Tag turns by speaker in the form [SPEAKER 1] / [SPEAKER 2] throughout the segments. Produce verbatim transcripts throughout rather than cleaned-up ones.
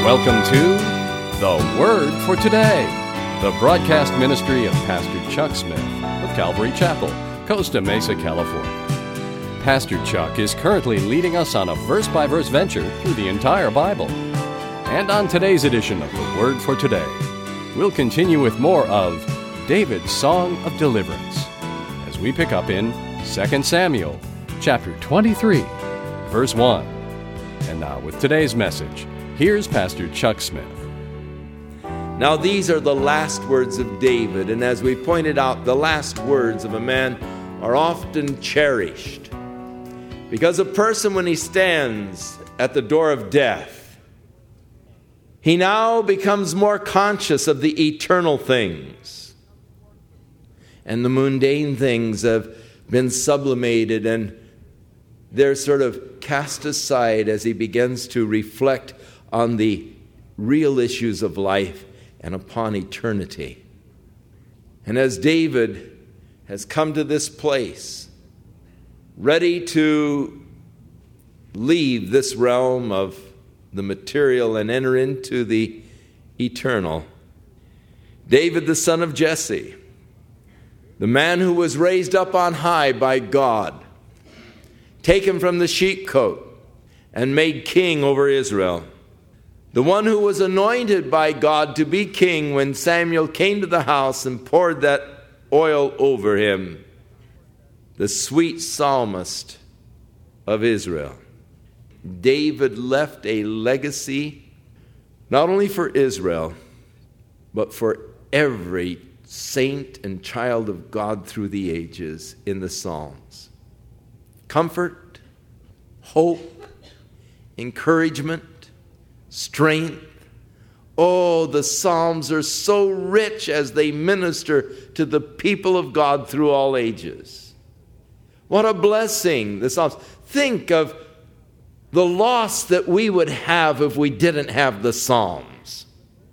[SPEAKER 1] Welcome to The Word for Today, the broadcast ministry of Pastor Chuck Smith of Calvary Chapel, Costa Mesa, California. Pastor Chuck is currently leading us on a verse-by-verse venture through the entire Bible. And on today's edition of The Word for Today, we'll continue with more of David's Song of Deliverance as we pick up in Second Samuel chapter twenty-three, verse one. And now with today's message, here's Pastor Chuck Smith.
[SPEAKER 2] Now these are the last words of David, and as we pointed out, the last words of a man are often cherished. Because a person, when he stands at the door of death, he now becomes more conscious of the eternal things. And the mundane things have been sublimated and they're sort of cast aside as he begins to reflect on the real issues of life and upon eternity. And as David has come to this place, ready to leave this realm of the material and enter into the eternal, David, the son of Jesse, the man who was raised up on high by God, taken from the sheepcote and made king over Israel, the one who was anointed by God to be king when Samuel came to the house and poured that oil over him, the sweet psalmist of Israel. David left a legacy not only for Israel, but for every saint and child of God through the ages in the Psalms. Comfort, hope, encouragement, strength. Oh, the Psalms are so rich as they minister to the people of God through all ages. What a blessing, the Psalms. Think of the loss that we would have if we didn't have the Psalms.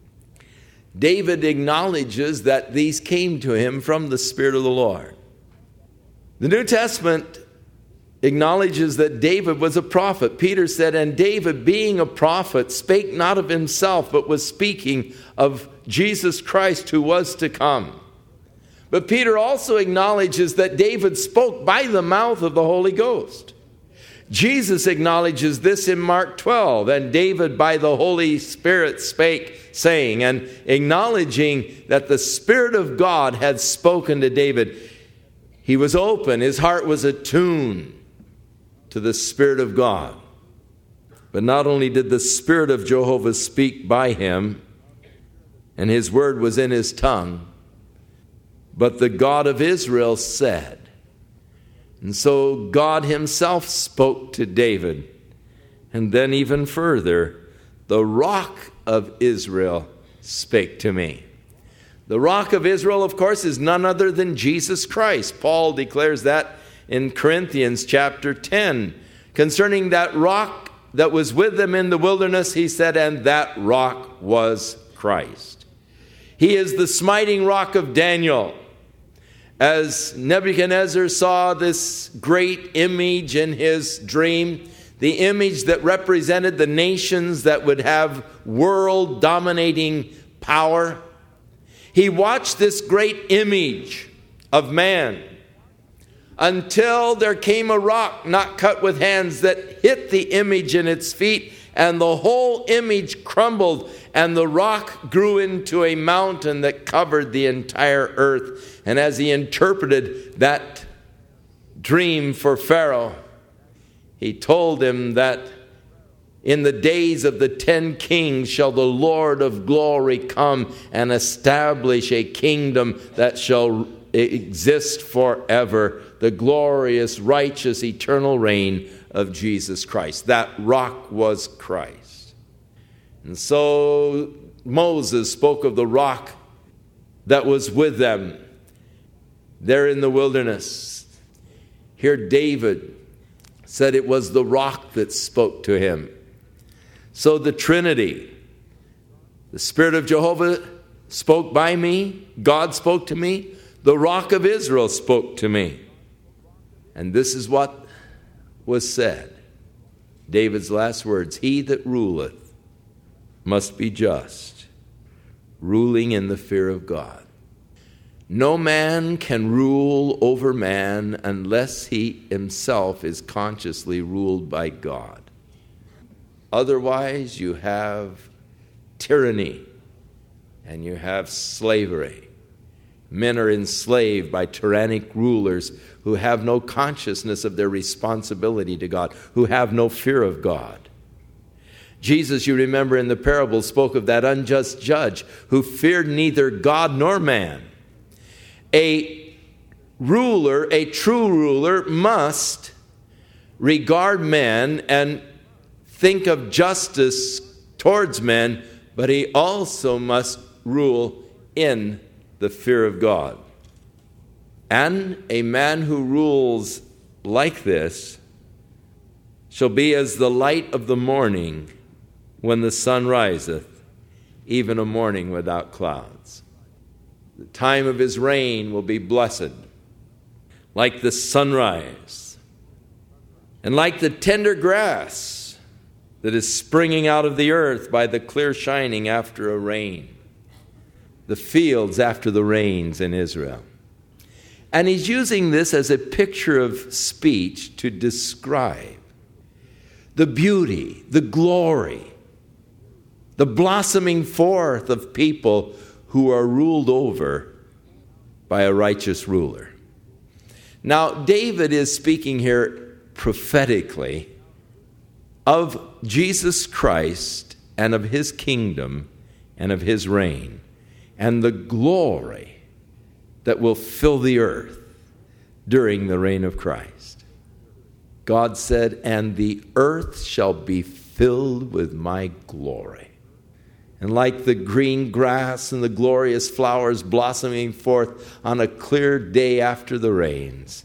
[SPEAKER 2] David acknowledges that these came to him from the Spirit of the Lord. The New Testament acknowledges that David was a prophet. Peter said, and David, being a prophet, spake not of himself, but was speaking of Jesus Christ who was to come. But Peter also acknowledges that David spoke by the mouth of the Holy Ghost. Jesus acknowledges this in Mark twelve, and David by the Holy Spirit spake, saying, and acknowledging that the Spirit of God had spoken to David. He was open, his heart was attuned to the Spirit of God. But not only did the Spirit of Jehovah speak by him, and his word was in his tongue, but the God of Israel said. And so God himself spoke to David. And then even further, the Rock of Israel spake to me. The Rock of Israel, of course, is none other than Jesus Christ. Paul declares that in Corinthians chapter ten. Concerning that rock that was with them in the wilderness, he said, and that rock was Christ. He is the smiting rock of Daniel. As Nebuchadnezzar saw this great image in his dream, the image that represented the nations that would have world-dominating power, he watched this great image of man until there came a rock not cut with hands that hit the image in its feet, and the whole image crumbled, and the rock grew into a mountain that covered the entire earth. And as he interpreted that dream for Pharaoh, he told him that in the days of the ten kings shall the Lord of glory come and establish a kingdom that shall exist forever, the glorious, righteous, eternal reign of Jesus Christ. That rock was Christ. And so Moses spoke of the rock that was with them there in the wilderness. Here David said it was the rock that spoke to him. So the Trinity, the Spirit of Jehovah spoke by me, God spoke to me, the Rock of Israel spoke to me. And this is what was said. David's last words, he that ruleth must be just, ruling in the fear of God. No man can rule over man unless he himself is consciously ruled by God. Otherwise, you have tyranny and you have slavery. Men are enslaved by tyrannic rulers who have no consciousness of their responsibility to God, who have no fear of God. Jesus, you remember in the parable, spoke of that unjust judge who feared neither God nor man. A ruler, a true ruler, must regard men and think of justice towards men, but he also must rule in the fear of God. And a man who rules like this shall be as the light of the morning when the sun riseth, even a morning without clouds. The time of his reign will be blessed, like the sunrise, and like the tender grass that is springing out of the earth by the clear shining after a rain. The fields after the rains in Israel. And he's using this as a picture of speech to describe the beauty, the glory, the blossoming forth of people who are ruled over by a righteous ruler. Now, David is speaking here prophetically of Jesus Christ and of his kingdom and of his reign and the glory that will fill the earth during the reign of Christ. God said, "And the earth shall be filled with my glory." And like the green grass and the glorious flowers blossoming forth on a clear day after the rains,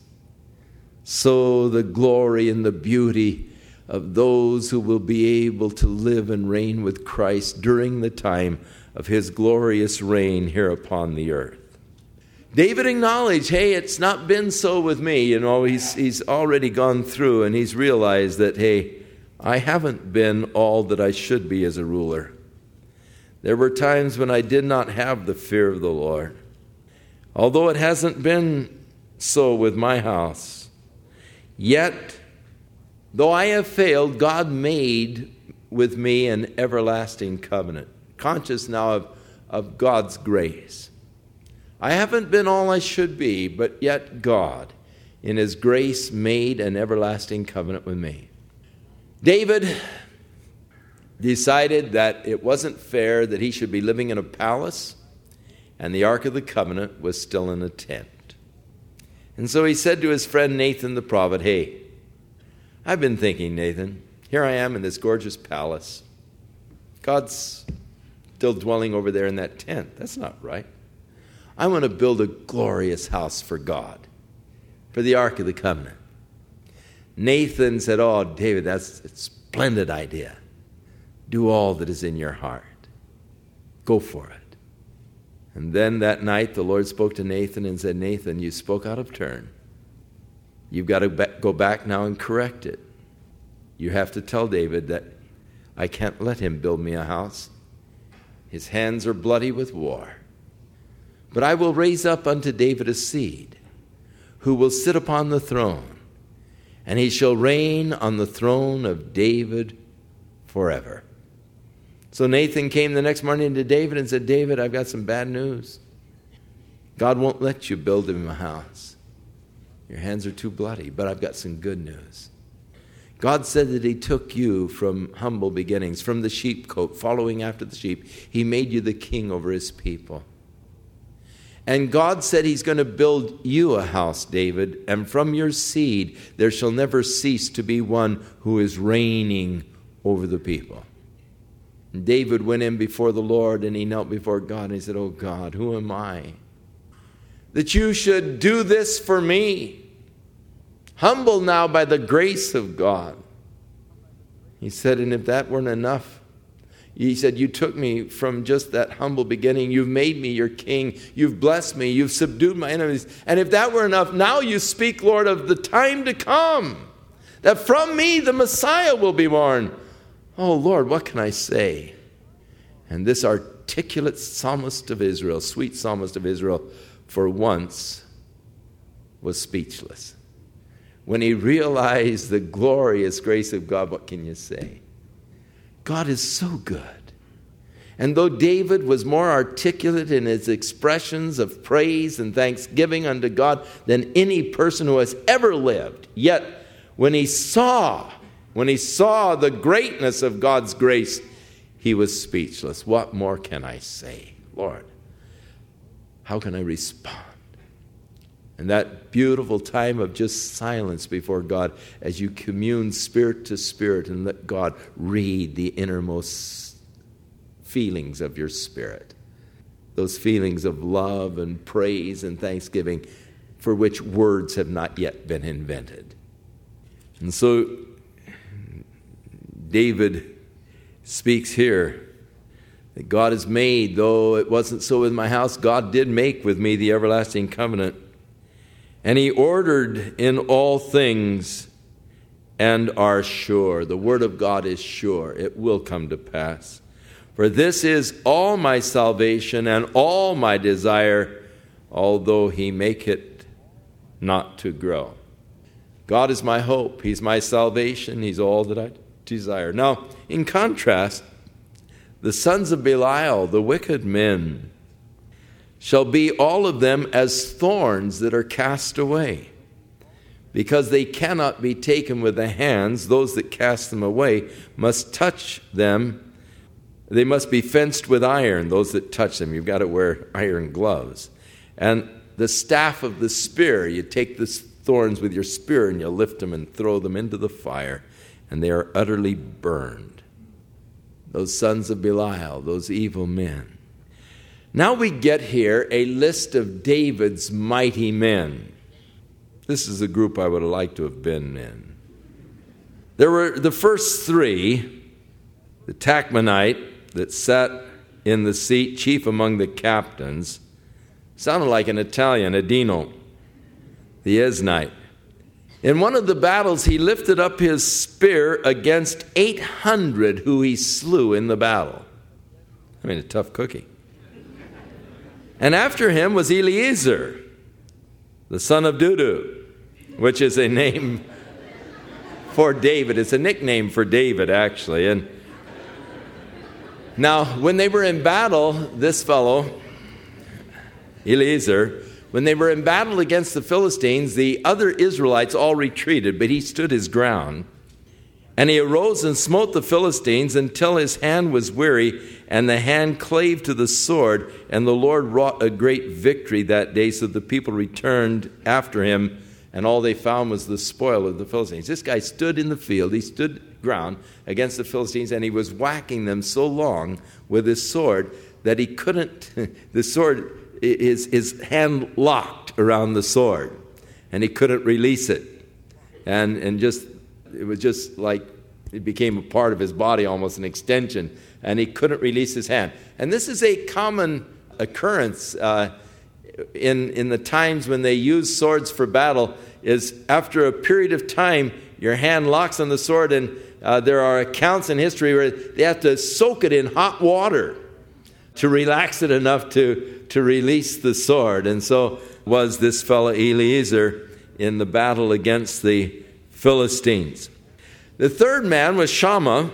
[SPEAKER 2] so the glory and the beauty of those who will be able to live and reign with Christ during the time of his glorious reign here upon the earth. David acknowledged, hey, it's not been so with me. You know, he's, he's already gone through and he's realized that, hey, I haven't been all that I should be as a ruler. There were times when I did not have the fear of the Lord. Although it hasn't been so with my house, yet, though I have failed, God made with me an everlasting covenant, conscious now of, of God's grace. I haven't been all I should be, but yet God, in his grace, made an everlasting covenant with me. David decided that it wasn't fair that he should be living in a palace and the Ark of the Covenant was still in a tent. And so he said to his friend Nathan the prophet, hey, I've been thinking, Nathan, here I am in this gorgeous palace. God's still dwelling over there in that tent. That's not right. I want to build a glorious house for God, for the Ark of the Covenant. Nathan said, oh, David, that's a splendid idea. Do all that is in your heart. Go for it. And then that night the Lord spoke to Nathan and said, Nathan, you spoke out of turn. You've got to ba- go back now and correct it. You have to tell David that I can't let him build me a house. His hands are bloody with war. But I will raise up unto David a seed, who will sit upon the throne, and he shall reign on the throne of David forever. So Nathan came the next morning to David and said, David, I've got some bad news. God won't let you build him a house. Your hands are too bloody, but I've got some good news. God said that he took you from humble beginnings, from the sheepcote, following after the sheep. He made you the king over his people. And God said he's going to build you a house, David, and from your seed there shall never cease to be one who is reigning over the people. And David went in before the Lord and he knelt before God and he said, oh God, who am I that you should do this for me? Humbled now by the grace of God. He said, and if that weren't enough, he said, you took me from just that humble beginning. You've made me your king. You've blessed me. You've subdued my enemies. And if that were enough, now you speak, Lord, of the time to come, that from me the Messiah will be born. Oh, Lord, what can I say? And this articulate psalmist of Israel, sweet psalmist of Israel, for once was speechless. When he realized the glorious grace of God, what can you say? God is so good. And though David was more articulate in his expressions of praise and thanksgiving unto God than any person who has ever lived, yet when he saw, when he saw the greatness of God's grace, he was speechless. What more can I say? Lord, how can I respond? And that beautiful time of just silence before God as you commune spirit to spirit and let God read the innermost feelings of your spirit. Those feelings of love and praise and thanksgiving for which words have not yet been invented. And so David speaks here that God has made, though it wasn't so with my house, God did make with me the everlasting covenant. And he ordered in all things and are sure. The word of God is sure. It will come to pass. For this is all my salvation and all my desire, although he make it not to grow. God is my hope. He's my salvation. He's all that I desire. Now, in contrast, the sons of Belial, the wicked men, shall be all of them as thorns that are cast away, because they cannot be taken with the hands. Those that cast them away must touch them. They must be fenced with iron, those that touch them. You've got to wear iron gloves. And the staff of the spear, you take the thorns with your spear and you lift them and throw them into the fire, and they are utterly burned. Those sons of Belial, those evil men. Now we get here a list of David's mighty men. This is a group I would have liked to have been in. There were the first three, the Tachmonite that sat in the seat, chief among the captains, sounded like an Italian, Adino, the Esnite. In one of the battles, he lifted up his spear against eight hundred who he slew in the battle. I mean, a tough cookie. And after him was Eliezer, the son of Dudu, which is a name for David. It's a nickname for David, actually. And now, when they were in battle, this fellow, Eliezer, when they were in battle against the Philistines, the other Israelites all retreated, but he stood his ground. And he arose and smote the Philistines until his hand was weary, and the hand clave to the sword. And the Lord wrought a great victory that day, so the people returned after him, and all they found was the spoil of the Philistines. This guy stood in the field, he stood ground against the Philistines, and he was whacking them so long with his sword that he couldn't, the sword, his, his hand locked around the sword, and he couldn't release it. And, and just, it was just like, it became a part of his body, almost an extension, and he couldn't release his hand. And this is a common occurrence uh, in, in the times when they use swords for battle, is after a period of time, your hand locks on the sword, and uh, there are accounts in history where they have to soak it in hot water to relax it enough to, to release the sword. And so was this fellow Eliezer in the battle against the Philistines. The third man was Shammah,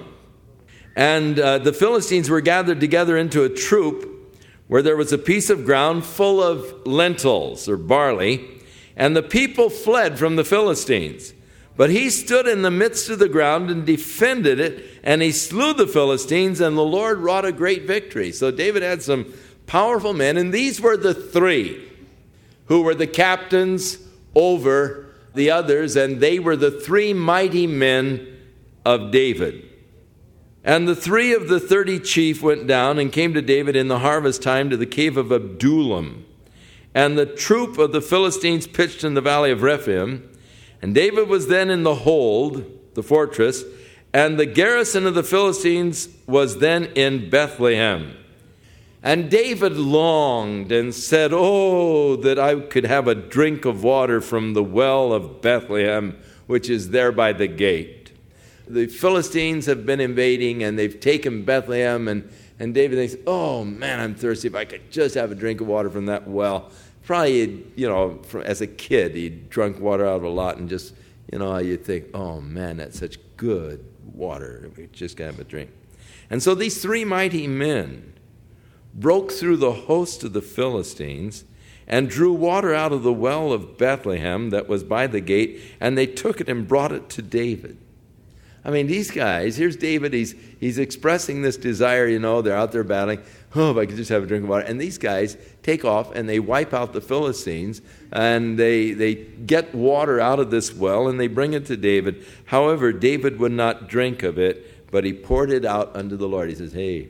[SPEAKER 2] and uh, the Philistines were gathered together into a troop where there was a piece of ground full of lentils or barley, and the people fled from the Philistines. But he stood in the midst of the ground and defended it, and he slew the Philistines, and the Lord wrought a great victory. So David had some powerful men, and these were the three who were the captains over the others, and they were the three mighty men of David. And the three of the thirty chief went down and came to David in the harvest time to the cave of Adullam. And the troop of the Philistines pitched in the valley of Rephaim. And David was then in the hold, the fortress, and the garrison of the Philistines was then in Bethlehem. And David longed and said, "Oh, that I could have a drink of water from the well of Bethlehem, which is there by the gate." The Philistines have been invading, and they've taken Bethlehem, and, And David thinks, oh, man, I'm thirsty. If I could just have a drink of water from that well. Probably, you know, from, as a kid, he'd drunk water out of a lot and just, you know, you'd think, oh, man, that's such good water. We just got to have a drink. And so these three mighty men broke through the host of the Philistines and drew water out of the well of Bethlehem that was by the gate, and they took it and brought it to David. I mean, these guys, here's David, he's he's expressing this desire, you know, they're out there battling. Oh, if I could just have a drink of water. And these guys take off and they wipe out the Philistines, and they they get water out of this well and they bring it to David. However, David would not drink of it, but he poured it out unto the Lord. He says, hey,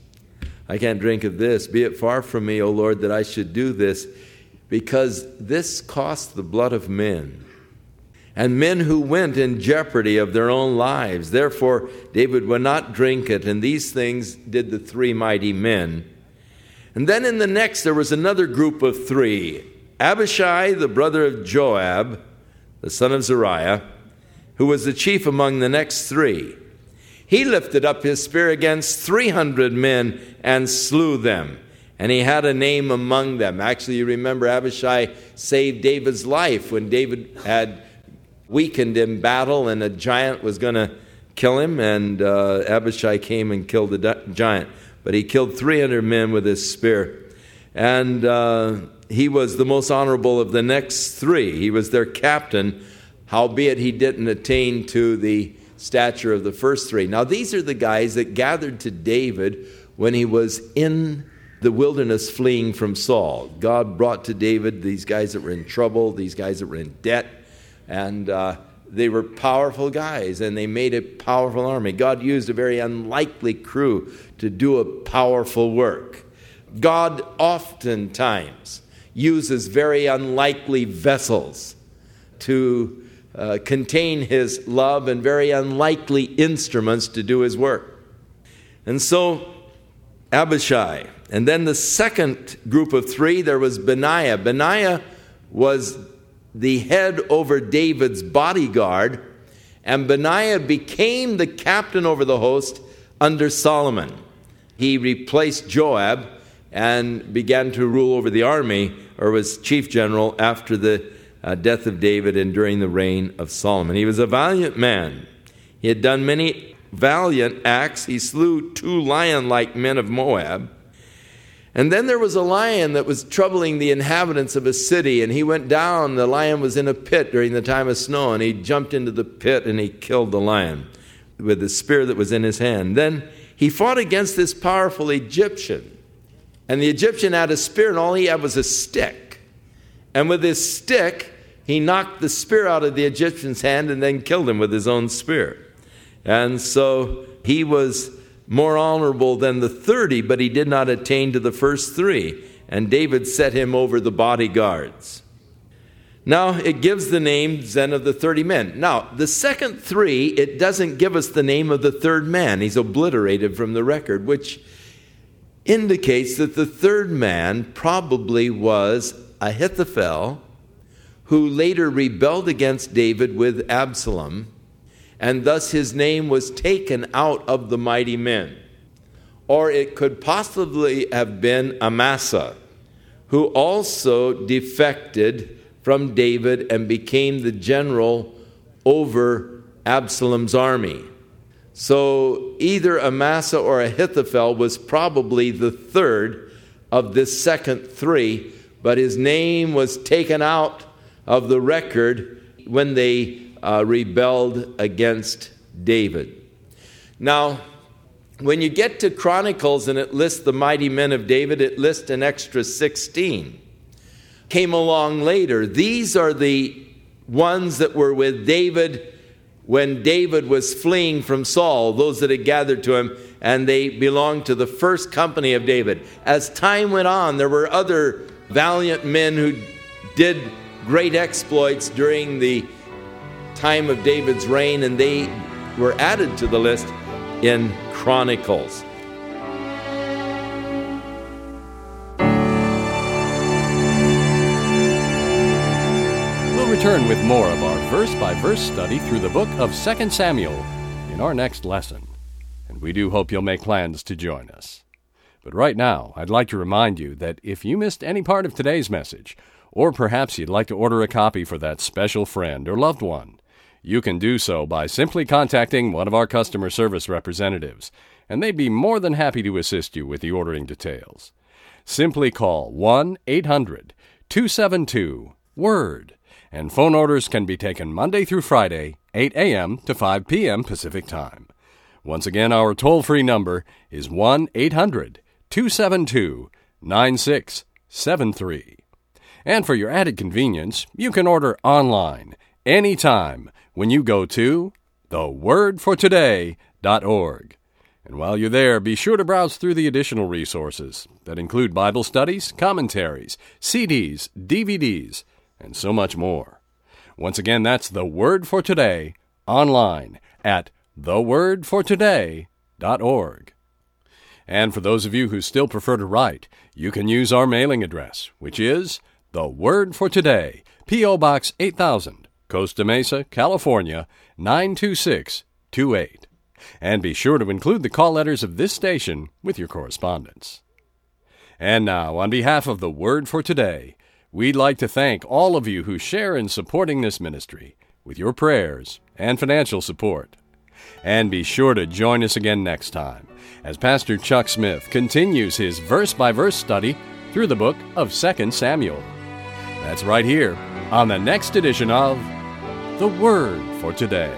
[SPEAKER 2] I can't drink of this. Be it far from me, O Lord, that I should do this, because this cost the blood of men, and men who went in jeopardy of their own lives. Therefore, David would not drink it, and these things did the three mighty men. And then in the next, there was another group of three. Abishai, the brother of Joab, the son of Zeruiah, who was the chief among the next three. He lifted up his spear against three hundred men and slew them. And he had a name among them. Actually, you remember Abishai saved David's life when David had weakened in battle and a giant was going to kill him. And uh, Abishai came and killed the giant. But he killed three hundred men with his spear. And uh, he was the most honorable of the next three. He was their captain, howbeit he didn't attain to the stature of the first three. Now, these are the guys that gathered to David when he was in the wilderness fleeing from Saul. God brought to David these guys that were in trouble, these guys that were in debt, and uh, they were powerful guys, and they made a powerful army. God used a very unlikely crew to do a powerful work. God oftentimes uses very unlikely vessels to uh, contain his love and very unlikely instruments to do his work. And so Abishai. And then the second group of three, there was Benaiah. Benaiah was the head over David's bodyguard, and Benaiah became the captain over the host under Solomon. He replaced Joab and began to rule over the army, or was chief general after the uh, death of David and during the reign of Solomon. He was a valiant man. He had done many valiant acts. He slew two lion-like men of Moab. And then there was a lion that was troubling the inhabitants of a city, and he went down. The lion was in a pit during the time of snow, and he jumped into the pit and he killed the lion with the spear that was in his hand. Then he fought against this powerful Egyptian, and the Egyptian had a spear, and all he had was a stick. And with his stick, he knocked the spear out of the Egyptian's hand and then killed him with his own spear. And so he was more honorable than the thirty, but he did not attain to the first three. And David set him over the bodyguards. Now, it gives the names then of the thirty men. Now, the second three, it doesn't give us the name of the third man. He's obliterated from the record, which indicates that the third man probably was Ahithophel, who later rebelled against David with Absalom, and thus his name was taken out of the mighty men. Or it could possibly have been Amasa, who also defected from David and became the general over Absalom's army. So either Amasa or Ahithophel was probably the third of this second three, but his name was taken out of the record when they uh, rebelled against David. Now, when you get to Chronicles and it lists the mighty men of David, it lists an extra sixteen. Came along later. These are the ones that were with David when David was fleeing from Saul, those that had gathered to him, and they belonged to the first company of David. As time went on, there were other valiant men who did great exploits during the time of David's reign, and they were added to the list in Chronicles.
[SPEAKER 1] We'll return with more of our verse-by-verse study through the book of Second Samuel in our next lesson. And we do hope you'll make plans to join us. But right now, I'd like to remind you that if you missed any part of today's message, or perhaps you'd like to order a copy for that special friend or loved one, you can do so by simply contacting one of our customer service representatives, and they'd be more than happy to assist you with the ordering details. Simply call one eight hundred two seven two WORD, and phone orders can be taken Monday through Friday, eight a.m. to five p.m. Pacific Time. Once again, our toll-free number is one eight hundred two seven two nine six seven three. And for your added convenience, you can order online anytime when you go to the word for today dot org. And while you're there, be sure to browse through the additional resources that include Bible studies, commentaries, C Ds, D V Ds, and so much more. Once again, that's The Word for Today online at the word for today dot org. And for those of you who still prefer to write, you can use our mailing address, which is The Word for Today, P O. Box eight thousand, Costa Mesa, California, nine two six two eight. And be sure to include the call letters of this station with your correspondence. And now, on behalf of The Word for Today, we'd like to thank all of you who share in supporting this ministry with your prayers and financial support. And be sure to join us again next time as Pastor Chuck Smith continues his verse-by-verse study through the book of Second Samuel. That's right here on the next edition of The Word for Today.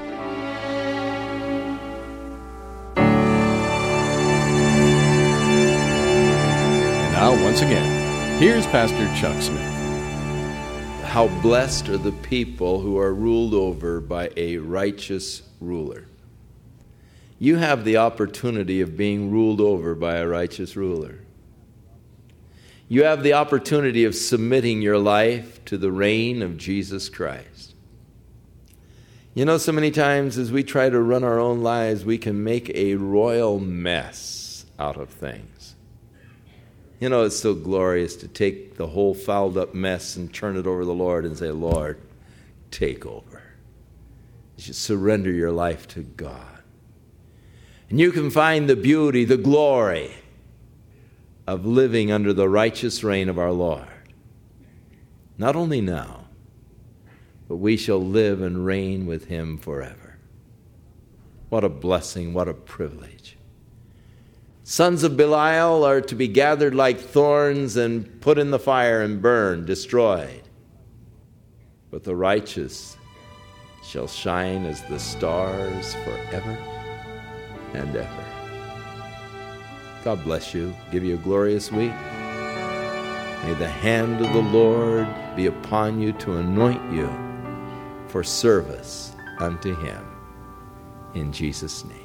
[SPEAKER 1] And now, once again, here's Pastor Chuck Smith.
[SPEAKER 2] How blessed are the people who are ruled over by a righteous ruler. You have the opportunity of being ruled over by a righteous ruler. You have the opportunity of submitting your life to the reign of Jesus Christ. You know, so many times as we try to run our own lives, we can make a royal mess out of things. You know, it's so glorious to take the whole fouled up mess and turn it over to the Lord and say, Lord, take over. You should surrender your life to God. And you can find the beauty, the glory of living under the righteous reign of our Lord. Not only now, but we shall live and reign with Him forever. What a blessing, what a privilege. Sons of Belial are to be gathered like thorns and put in the fire and burned, destroyed. But the righteous shall shine as the stars forever and ever. God bless you. Give you a glorious week. May the hand of the Lord be upon you to anoint you for service unto Him. In Jesus' name.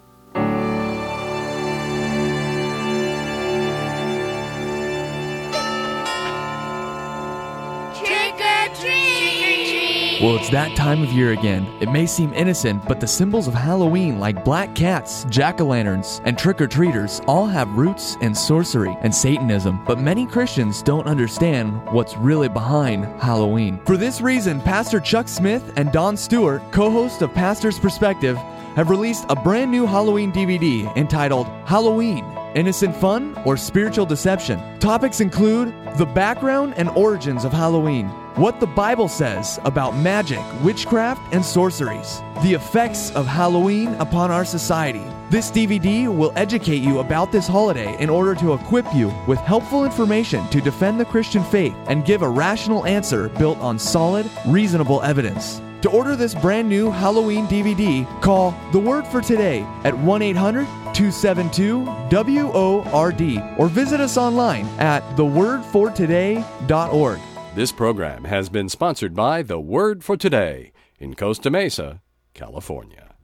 [SPEAKER 3] Well, it's that time of year again. It may seem innocent, but the symbols of Halloween, like black cats, jack-o'-lanterns, and trick-or-treaters, all have roots in sorcery and Satanism. But many Christians don't understand what's really behind Halloween. For this reason, Pastor Chuck Smith and Don Stewart, co-host of Pastor's Perspective, have released a brand new Halloween D V D entitled Halloween: Innocent Fun or Spiritual Deception. Topics include the background and origins of Halloween, what the Bible says about magic, witchcraft, and sorceries, the effects of Halloween upon our society. This D V D will educate you about this holiday in order to equip you with helpful information to defend the Christian faith and give a rational answer built on solid, reasonable evidence. To order this brand new Halloween D V D, call The Word for Today at one eight hundred two seven two W O R D or visit us online at the word for today dot org.
[SPEAKER 1] This program has been sponsored by The Word for Today in Costa Mesa, California.